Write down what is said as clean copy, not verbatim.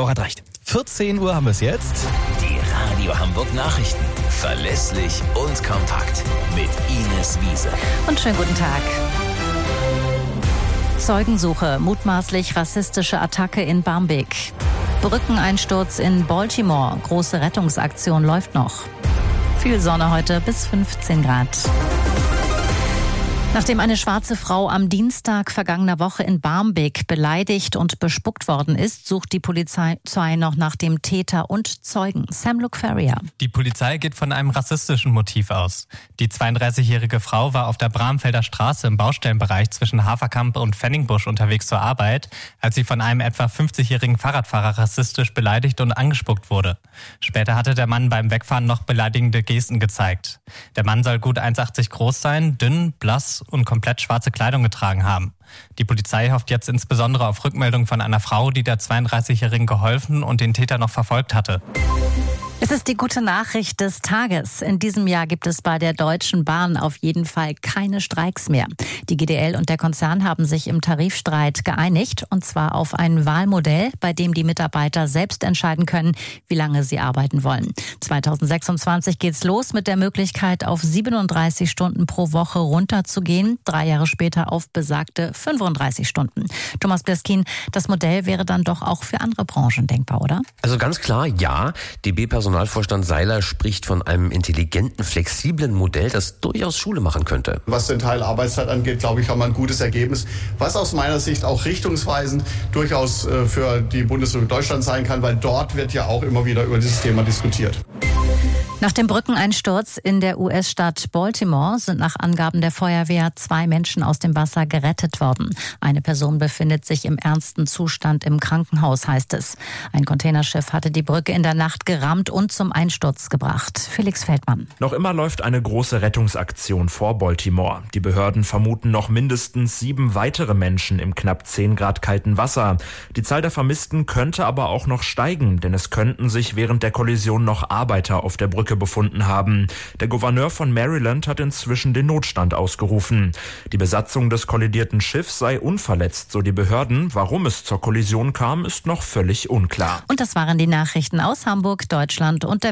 Frau hat recht. 14 Uhr haben wir es jetzt. Die Radio Hamburg Nachrichten. Verlässlich und kompakt. Mit Ines Wiese. Und schönen guten Tag. Zeugensuche, mutmaßlich rassistische Attacke in Barmbek. Brückeneinsturz in Baltimore. Große Rettungsaktion läuft noch. Viel Sonne heute bis 15 Grad. Nachdem eine schwarze Frau am Dienstag vergangener Woche in Barmbek beleidigt und bespuckt worden ist, sucht die Polizei noch nach dem Täter und Zeugen. Sam Luke Ferrier. Die Polizei geht von einem rassistischen Motiv aus. Die 32-jährige Frau war auf der Bramfelder Straße im Baustellenbereich zwischen Haferkamp und Fenningbusch unterwegs zur Arbeit, als sie von einem etwa 50-jährigen Fahrradfahrer rassistisch beleidigt und angespuckt wurde. Später hatte der Mann beim Wegfahren noch beleidigende Gesten gezeigt. Der Mann soll gut 1,80 groß sein, dünn, blass und komplett schwarze Kleidung getragen haben. Die Polizei hofft jetzt insbesondere auf Rückmeldung von einer Frau, die der 32-Jährigen geholfen und den Täter noch verfolgt hatte. Es ist die gute Nachricht des Tages. In diesem Jahr gibt es bei der Deutschen Bahn auf jeden Fall keine Streiks mehr. Die GDL und der Konzern haben sich im Tarifstreit geeinigt, und zwar auf ein Wahlmodell, bei dem die Mitarbeiter selbst entscheiden können, wie lange sie arbeiten wollen. 2026 geht's los mit der Möglichkeit, auf 37 Stunden pro Woche runterzugehen, 3 Jahre später auf besagte 35 Stunden. Thomas Bleskin, das Modell wäre dann doch auch für andere Branchen denkbar, oder? Also ganz klar, ja. DB-Personalvorstand Seiler spricht von einem intelligenten, flexiblen Modell, das durchaus Schule machen könnte. Was den Teil Arbeitszeit angeht, glaube ich, haben wir ein gutes Ergebnis, was aus meiner Sicht auch richtungsweisend durchaus für die Bundesrepublik Deutschland sein kann, weil dort wird ja auch immer wieder über dieses Thema diskutiert. Nach dem Brückeneinsturz in der US-Stadt Baltimore sind nach Angaben der Feuerwehr 2 Menschen aus dem Wasser gerettet worden. Eine Person befindet sich im ernsten Zustand im Krankenhaus, heißt es. Ein Containerschiff hatte die Brücke in der Nacht gerammt und zum Einsturz gebracht. Felix Feldmann. Noch immer läuft eine große Rettungsaktion vor Baltimore. Die Behörden vermuten noch mindestens 7 weitere Menschen im knapp 10 Grad kalten Wasser. Die Zahl der Vermissten könnte aber auch noch steigen, denn es könnten sich während der Kollision noch Arbeiter auf der Brücke befunden haben. Der Gouverneur von Maryland hat inzwischen den Notstand ausgerufen. Die Besatzung des kollidierten Schiffs sei unverletzt, so die Behörden. Warum es zur Kollision kam, ist noch völlig unklar. Und das waren die Nachrichten aus Hamburg, Deutschland und der